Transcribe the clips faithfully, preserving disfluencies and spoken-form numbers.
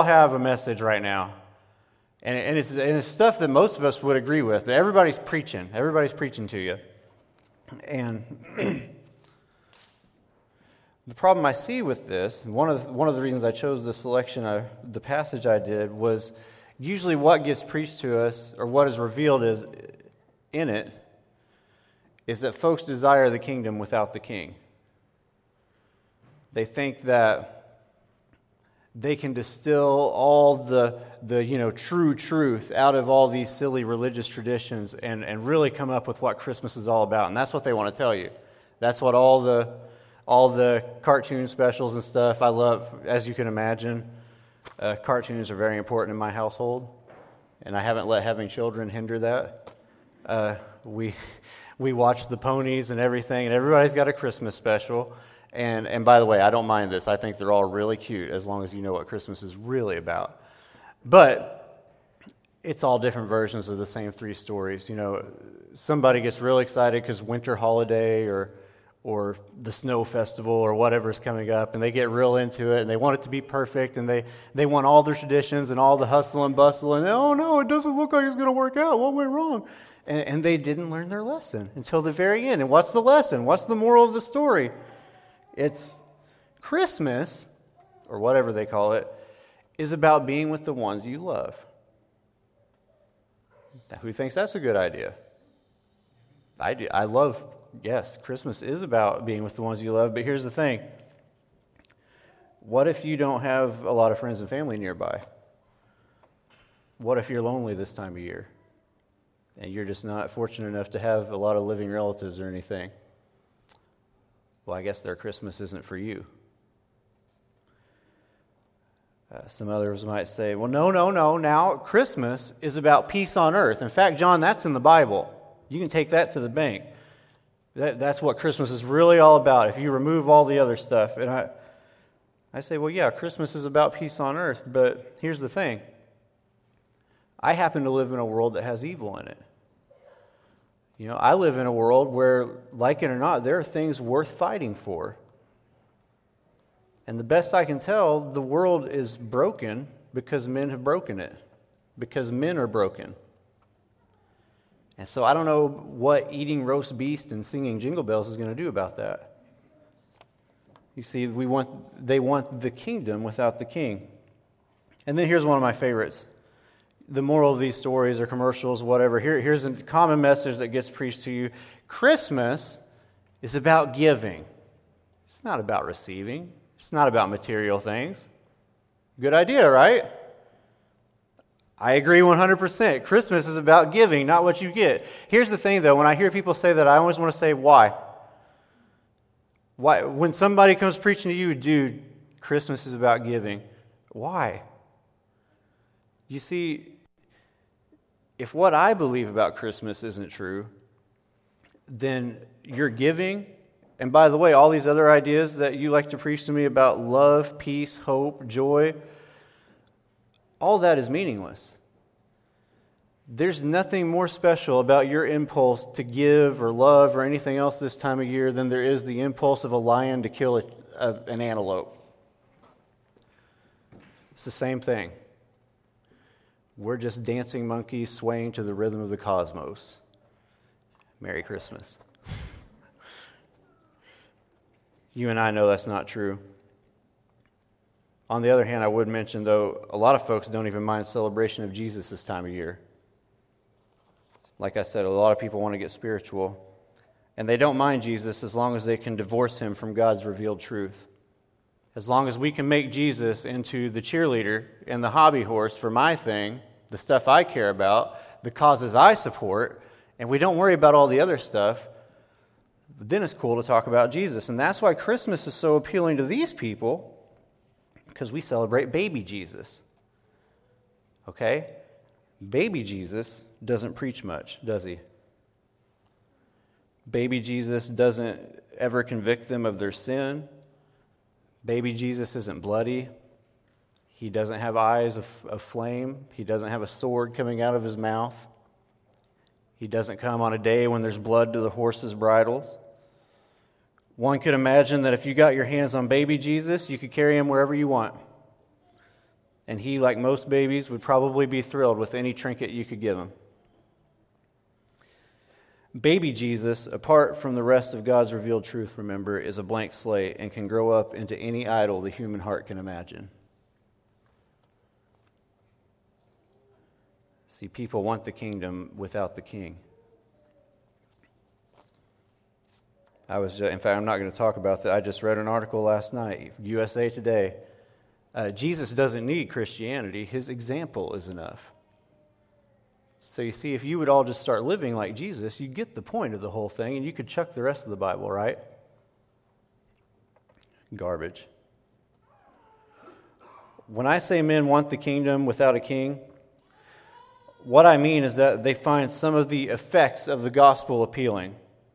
have a message right now. And, and, it's, and it's stuff that most of us would agree with, but everybody's preaching. Everybody's preaching to you. And the problem I see with this, and one of the, one of the reasons I chose the selection of the passage I did, was usually what gets preached to us, or what is revealed is in it, is that folks desire the kingdom without the king. They think that they can distill all the, the you know, true truth out of all these silly religious traditions and, and really come up with what Christmas is all about. And that's what they want to tell you. That's what all the all the cartoon specials and stuff, I love, as you can imagine. Uh, cartoons are very important in my household, and I haven't let having children hinder that. Uh, we we watch the ponies and everything, and everybody's got a Christmas special. And and by the way, I don't mind this. I think they're all really cute as long as you know what Christmas is really about. But it's all different versions of the same three stories. You know, somebody gets really excited because winter holiday or or the snow festival or whatever's coming up, and they get real into it, and they want it to be perfect, and they, they want all their traditions and all the hustle and bustle, and oh no, it doesn't look like it's going to work out. What went wrong? And, and they didn't learn their lesson until the very end. And what's the lesson? What's the moral of the story? It's Christmas, or whatever they call it, is about being with the ones you love. Now, who thinks that's a good idea? I do. I love, yes, Christmas is about being with the ones you love, but here's the thing. What if you don't have a lot of friends and family nearby? What if you're lonely this time of year, and you're just not fortunate enough to have a lot of living relatives or anything? Well, I guess their Christmas isn't for you. Uh, some others might say, well, no, no, no. Now, Christmas is about peace on earth. In fact, John, that's in the Bible. You can take that to the bank. That, that's what Christmas is really all about, if you remove all the other stuff. And I, I say, well, yeah, Christmas is about peace on earth, but here's the thing. I happen to live in a world that has evil in it. You know, I live in a world where, like it or not, there are things worth fighting for. And the best I can tell, the world is broken because men have broken it. Because men are broken. And so I don't know what eating roast beef and singing jingle bells is going to do about that. You see, we want they want the kingdom without the king. And then here's one of my favorites. The moral of these stories or commercials, whatever, here, here's a common message that gets preached to you. Christmas is about giving. It's not about receiving. It's not about material things. Good idea, right? I agree one hundred percent. Christmas is about giving, not what you get. Here's the thing, though. When I hear people say that, I always want to say, why? Why? When somebody comes preaching to you, dude, Christmas is about giving. Why? You see, if what I believe about Christmas isn't true, then your giving, and by the way, all these other ideas that you like to preach to me about love, peace, hope, joy, all that is meaningless. There's nothing more special about your impulse to give or love or anything else this time of year than there is the impulse of a lion to kill a, a, an antelope. It's the same thing. We're just dancing monkeys swaying to the rhythm of the cosmos. Merry Christmas. You and I know that's not true. On the other hand, I would mention, though, a lot of folks don't even mind celebration of Jesus this time of year. Like I said, a lot of people want to get spiritual. And they don't mind Jesus as long as they can divorce him from God's revealed truth. As long as we can make Jesus into the cheerleader and the hobby horse for my thing, the stuff I care about, the causes I support, and we don't worry about all the other stuff, then it's cool to talk about Jesus. And that's why Christmas is so appealing to these people, because we celebrate baby Jesus. Okay? Baby Jesus doesn't preach much, does he? Baby Jesus doesn't ever convict them of their sin. Baby Jesus isn't bloody. He doesn't have eyes of, of flame. He doesn't have a sword coming out of his mouth. He doesn't come on a day when there's blood to the horses' bridles. One could imagine that if you got your hands on baby Jesus, you could carry him wherever you want. and he, like most babies, would probably be thrilled with any trinket you could give him. Baby Jesus, apart from the rest of God's revealed truth, remember, is a blank slate and can grow up into any idol the human heart can imagine. See, people want the kingdom without the king. I was, just, in fact, I'm not going to talk about that. I just read an article last night, U S A Today. Uh, Jesus doesn't need Christianity. His example is enough. So you see, if you would all just start living like Jesus, you'd get the point of the whole thing, and you could chuck the rest of the Bible, right? Garbage. When I say men want the kingdom without a king, what I mean is that they find some of the effects of the gospel appealing.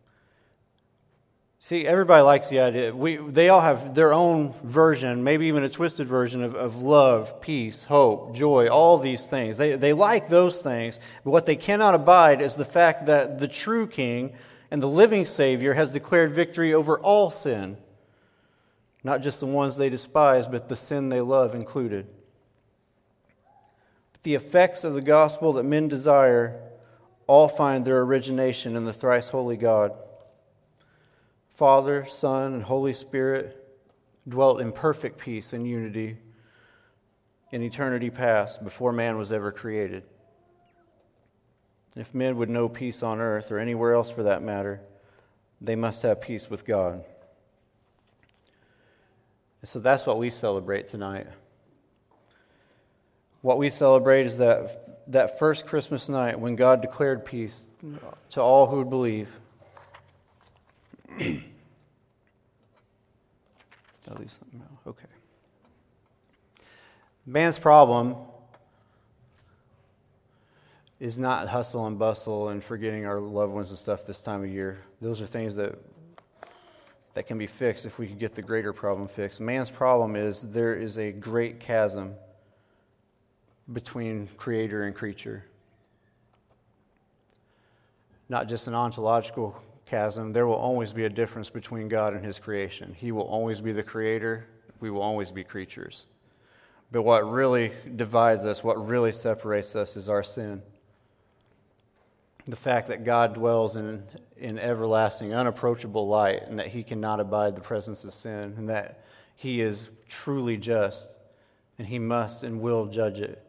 See, everybody likes the idea. We, they all have their own version, maybe even a twisted version of, of love, peace, hope, joy, all these things. They, they like those things, but what they cannot abide is the fact that the true King and the living Savior has declared victory over all sin. Not just the ones they despise, but the sin they love included. But the effects of the gospel that men desire all find their origination in the thrice holy God. Father, Son, and Holy Spirit dwelt in perfect peace and unity in eternity past before man was ever created. If men would know peace on earth, or anywhere else for that matter, they must have peace with God. And so that's what we celebrate tonight. What we celebrate is that, that first Christmas night when God declared peace to all who would believe. At least something else. Okay. Man's problem is not hustle and bustle and forgetting our loved ones and stuff this time of year. Those are things that that can be fixed if we could get the greater problem fixed. Man's problem is there is a great chasm between creator and creature. Not just an ontological chasm. There will always be a difference between God and his creation. He will always be the creator. We will always be creatures. But what really divides us, what really separates us, is our sin. The fact that God dwells in, in everlasting, unapproachable light, and that he cannot abide the presence of sin, and that he is truly just, and he must and will judge it.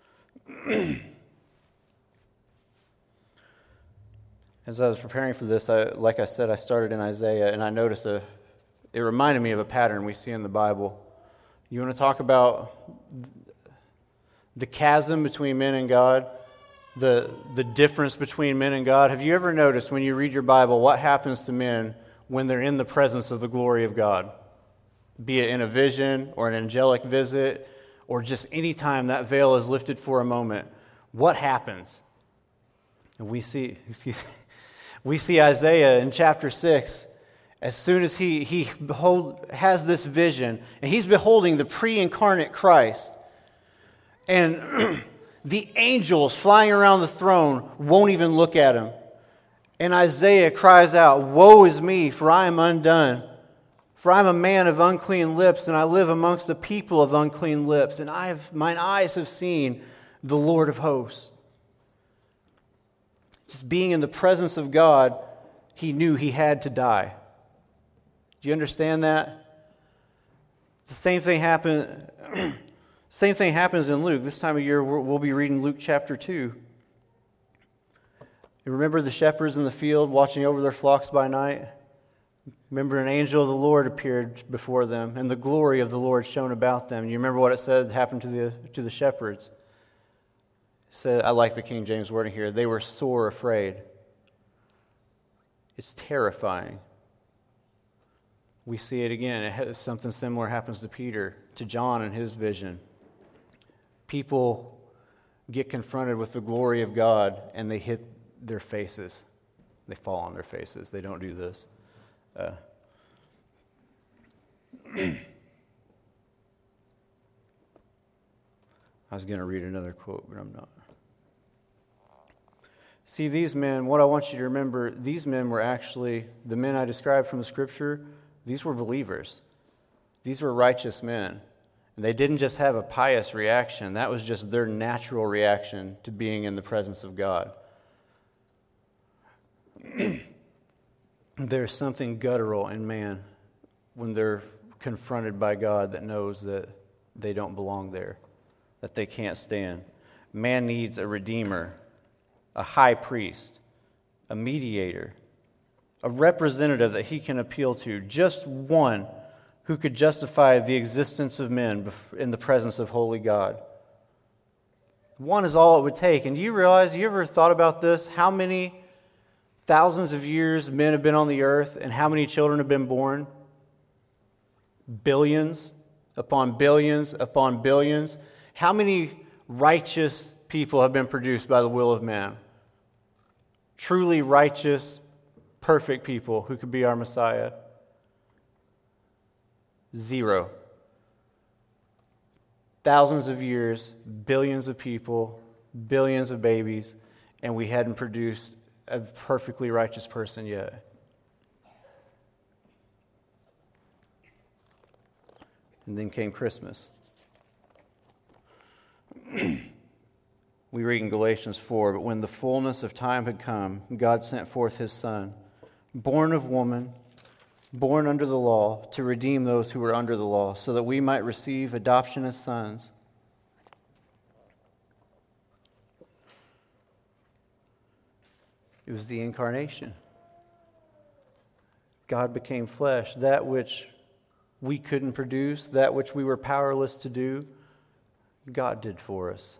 As I was preparing for this, I, like I said, I started in Isaiah, and I noticed a, it reminded me of a pattern we see in the Bible. You want to talk about the chasm between men and God, the, the difference between men and God? Have you ever noticed when you read your Bible what happens to men when they're in the presence of the glory of God? Be it in a vision or an angelic visit or just any time that veil is lifted for a moment. What happens? And we see, excuse me, we see Isaiah in chapter six, as soon as he, he behold, has this vision, and he's beholding the pre-incarnate Christ, and the angels flying around the throne won't even look at him. And Isaiah cries out, "Woe is me, for I am undone. For I am a man of unclean lips, and I live amongst the people of unclean lips, and I have, mine eyes have seen the Lord of hosts." Just being in the presence of God, he knew he had to die. Do you understand that? The same thing happened. Same thing happens in Luke. This time of year, we'll be reading Luke chapter two. You remember the shepherds in the field watching over their flocks by night? Remember, an angel of the Lord appeared before them, and the glory of the Lord shone about them. You remember what it said happened to the to the shepherds? Said, I like the King James wording here, they were sore afraid. It's terrifying. We see it again. Something similar happens to Peter, to John in his vision. People get confronted with the glory of God and they hit their faces. They fall on their faces. They don't do this. Uh, I was going to read another quote, but I'm not. See, these men, what I want you to remember, these men were actually, the men I described from the Scripture, these were believers. These were righteous men. And they didn't just have a pious reaction. That was just their natural reaction to being in the presence of God. There's something guttural in man when they're confronted by God that knows that they don't belong there, that they can't stand. Man needs a redeemer, a high priest, a mediator, a representative that he can appeal to, just one who could justify the existence of men in the presence of holy God. One is all it would take. And do you realize, you ever thought about this, how many thousands of years men have been on the earth and how many children have been born? Billions upon billions upon billions. How many righteous people have been produced by the will of man? Truly righteous, perfect people who could be our Messiah. Zero. Thousands of years, billions of people, billions of babies, and we hadn't produced a perfectly righteous person yet. And then came Christmas. We read in Galatians four, but when the fullness of time had come, God sent forth his Son, born of woman, born under the law, to redeem those who were under the law, so that we might receive adoption as sons. It was the incarnation. God became flesh. That which we couldn't produce, that which we were powerless to do, God did for us.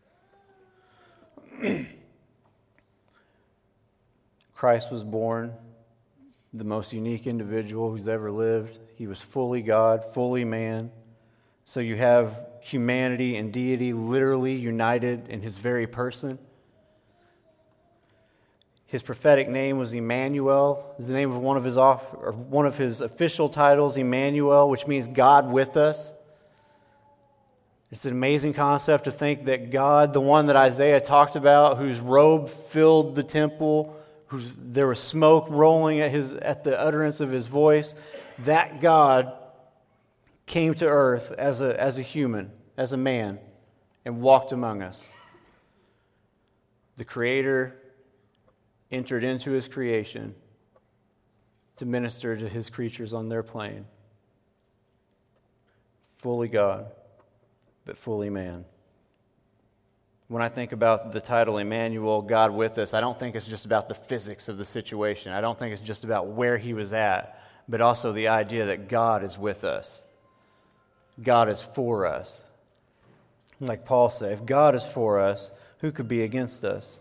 Christ was born, the most unique individual who's ever lived. He was fully God, fully man. So you have humanity and deity literally united in his very person. His prophetic name was Emmanuel. It's the name of one of his off, or one of his official titles, Emmanuel, which means God with us. It's an amazing concept to think that God, the one that Isaiah talked about, whose robe filled the temple, whose there was smoke rolling at his at the utterance of his voice, that God came to earth as a as a human, as a man, and walked among us. The Creator entered into his creation to minister to his creatures on their plane. Fully God, but fully man. When I think about the title Emmanuel, God with us, I don't think it's just about the physics of the situation. I don't think it's just about where he was at, but also the idea that God is with us. God is for us. Like Paul said, if God is for us, who could be against us?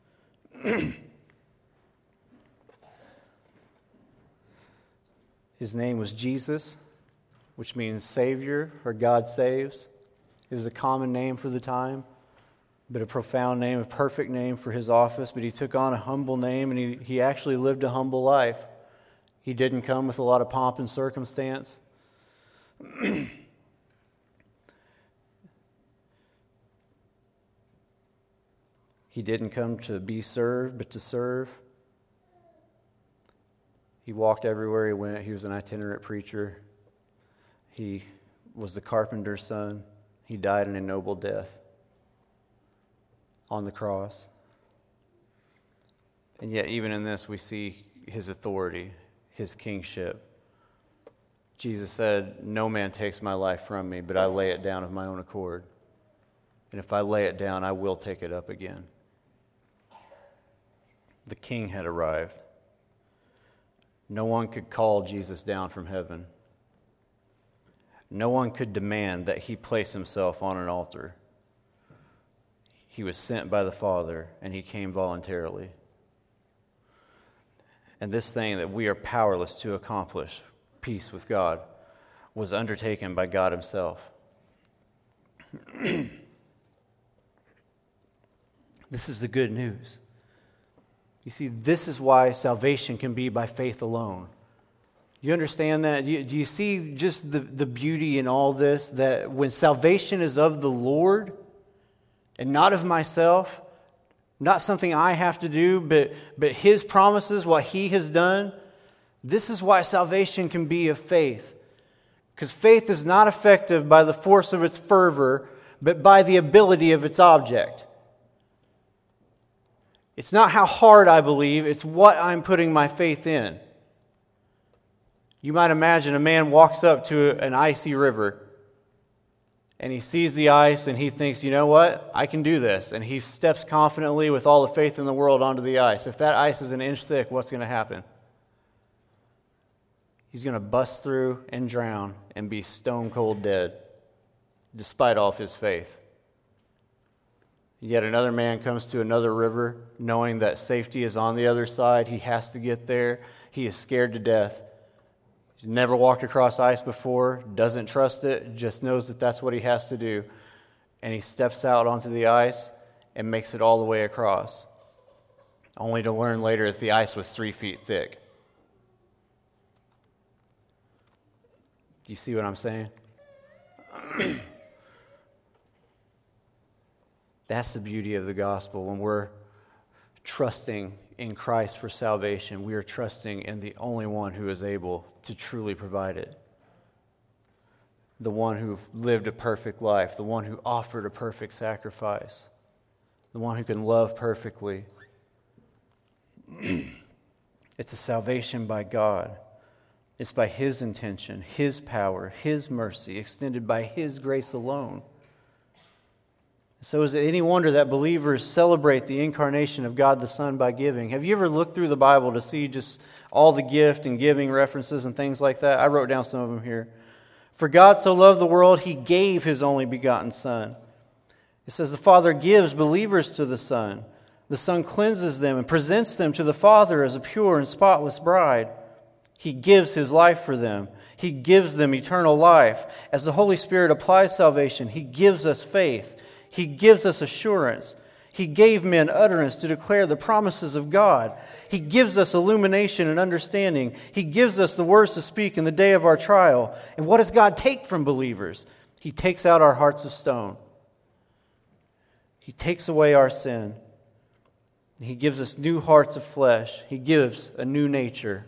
His name was Jesus, which means Savior, or God saves. It was a common name for the time, but a profound name, a perfect name for his office. But he took on a humble name, and he, he actually lived a humble life. He didn't come with a lot of pomp and circumstance. He didn't come to be served, but to serve. He walked everywhere he went. He was an itinerant preacher. He was the carpenter's son. He died an ignoble death on the cross. And yet, even in this, we see his authority, his kingship. Jesus said, "No man takes my life from me, but I lay it down of my own accord. And if I lay it down, I will take it up again." The king had arrived. No one could call Jesus down from heaven. No one could demand that he place himself on an altar. He was sent by the Father, and he came voluntarily. And this thing that we are powerless to accomplish, peace with God, was undertaken by God himself. This is the good news. You see, this is why salvation can be by faith alone. You understand that? Do you, do you see just the, the beauty in all this? That when salvation is of the Lord and not of myself, not something I have to do, but, but his promises, what he has done, this is why salvation can be of faith. Because faith is not effective by the force of its fervor, but by the ability of its object. It's not how hard I believe, it's what I'm putting my faith in. You might imagine a man walks up to an icy river, and he sees the ice, and he thinks, you know what, I can do this. And he steps confidently with all the faith in the world onto the ice. If that ice is an inch thick, what's going to happen? He's going to bust through and drown and be stone cold dead, despite all of his faith. Yet another man comes to another river, knowing that safety is on the other side. He has to get there. He is scared to death. He's never walked across ice before, doesn't trust it, just knows that that's what he has to do. And he steps out onto the ice and makes it all the way across, only to learn later that the ice was three feet thick. Do you see what I'm saying? That's the beauty of the gospel. When we're trusting in Christ for salvation, we are trusting in the only one who is able to truly provide it. The one who lived a perfect life, the one who offered a perfect sacrifice, the one who can love perfectly. It's a salvation by God. It's by His intention, His power, His mercy, extended by His grace alone. So is it any wonder that believers celebrate the incarnation of God the Son by giving? Have you ever looked through the Bible to see just all the gift and giving references and things like that? I wrote down some of them here. For God so loved the world, He gave His only begotten Son. It says the Father gives believers to the Son. The Son cleanses them and presents them to the Father as a pure and spotless bride. He gives His life for them. He gives them eternal life. As the Holy Spirit applies salvation, He gives us faith. He gives us assurance. He gave men utterance to declare the promises of God. He gives us illumination and understanding. He gives us the words to speak in the day of our trial. And what does God take from believers? He takes out our hearts of stone. He takes away our sin. He gives us new hearts of flesh. He gives a new nature.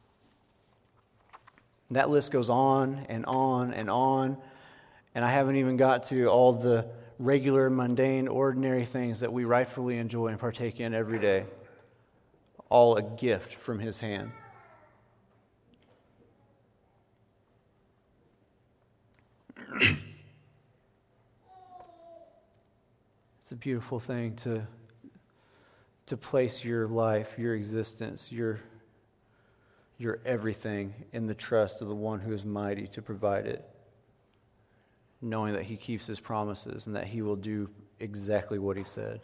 And that list goes on and on and on. And I haven't even got to all the regular, mundane, ordinary things that we rightfully enjoy and partake in every day. All a gift from His hand. It's a beautiful thing to, to place your life, your existence, your, your everything in the trust of the one who is mighty to provide it, knowing that He keeps His promises and that He will do exactly what He said.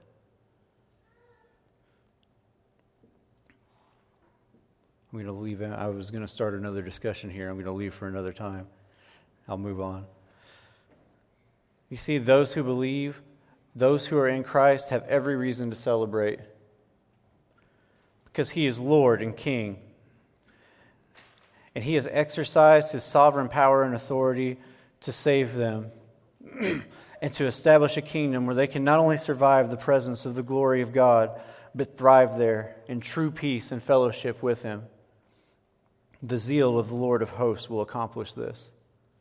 I'm going to leave. I was going to start another discussion here. I'm going to leave for another time. I'll move on. You see, those who believe, those who are in Christ have every reason to celebrate because He is Lord and King. And He has exercised His sovereign power and authority to save them and to establish a kingdom where they can not only survive the presence of the glory of God, but thrive there in true peace and fellowship with Him. The zeal of the Lord of hosts will accomplish this.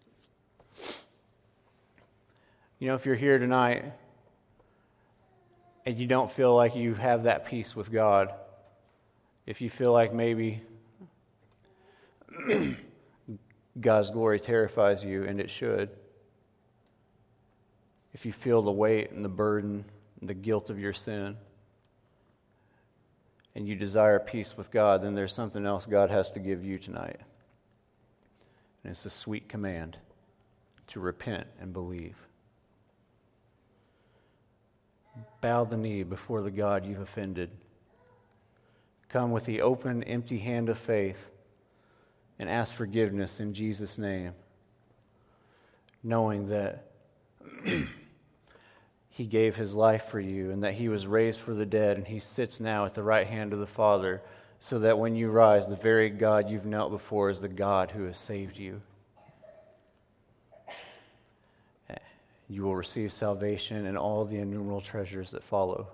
You know, if you're here tonight and you don't feel like you have that peace with God, if you feel like maybe God's glory terrifies you, and it should. If you feel the weight and the burden and the guilt of your sin, and you desire peace with God, then there's something else God has to give you tonight. And it's a sweet command to repent and believe. Bow the knee before the God you've offended. Come with the open, empty hand of faith and ask forgiveness in Jesus' name, knowing that He gave His life for you and that He was raised for the dead, and He sits now at the right hand of the Father, so that when you rise, the very God you've knelt before is the God who has saved you. You will receive salvation and all the innumerable treasures that follow.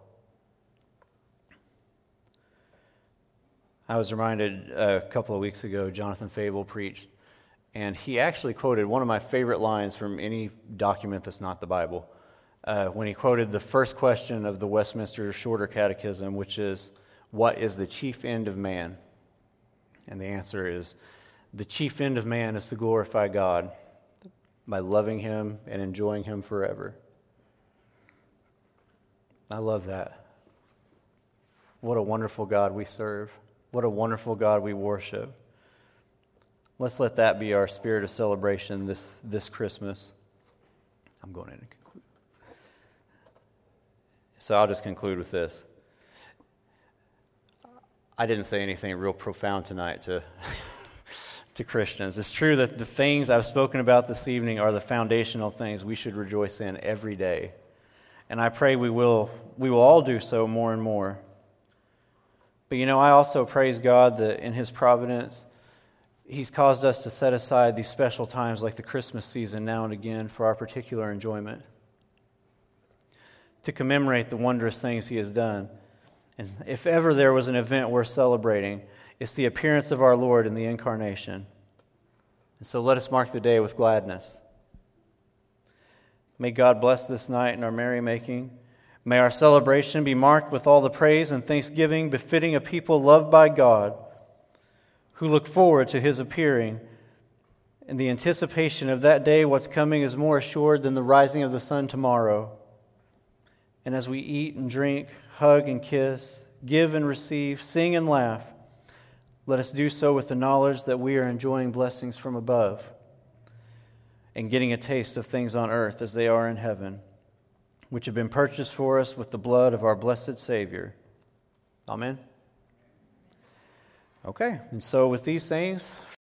I was reminded a couple of weeks ago, Jonathan Fable preached, And he actually quoted one of my favorite lines from any document that's not the Bible, uh, when he quoted the first question of the Westminster Shorter Catechism, which is, what is the chief end of man? And the answer is, the chief end of man is to glorify God by loving him and enjoying him forever. I love that. What a wonderful God we serve. What a wonderful God we worship. Let's let that be our spirit of celebration this, this Christmas. I'm going in to conclude. So I'll just conclude with this. I didn't say anything real profound tonight to, to Christians. It's true that the things I've spoken about this evening are the foundational things we should rejoice in every day. And I pray we will, we will all do so more and more. But you know, I also praise God that in His providence, He's caused us to set aside these special times like the Christmas season now and again for our particular enjoyment, to commemorate the wondrous things He has done. And if ever there was an event worth celebrating, it's the appearance of our Lord in the Incarnation. And so let us mark the day with gladness. May God bless this night in our merrymaking. May our celebration be marked with all the praise and thanksgiving befitting a people loved by God, who look forward to His appearing. In the anticipation of that day, what's coming is more assured than the rising of the sun tomorrow. And as we eat and drink, hug and kiss, give and receive, sing and laugh, let us do so with the knowledge that we are enjoying blessings from above and getting a taste of things on earth as they are in heaven, which have been purchased for us with the blood of our blessed Savior. Amen. Okay, and so with these things,